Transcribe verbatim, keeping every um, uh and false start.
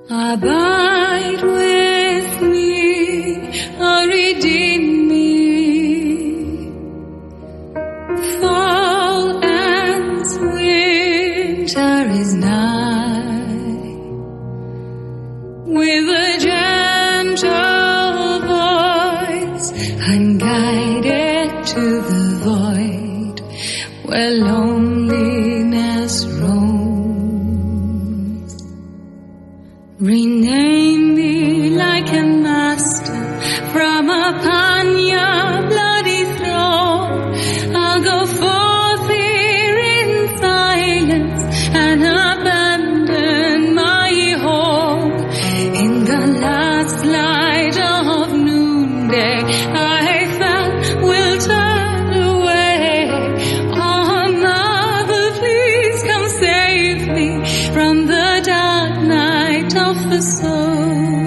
Abide with me, oh, redeem me. Fall ends, winter is nigh. With a gentle voice, I'm guided to the void where loneliness roams. Rename me like a master from upon your bloody throne. I'll go forth here in silence and abandon my home. In the last light of noonday, I felt will turn away. Oh, Mother, please come save me from the dark night of the soul.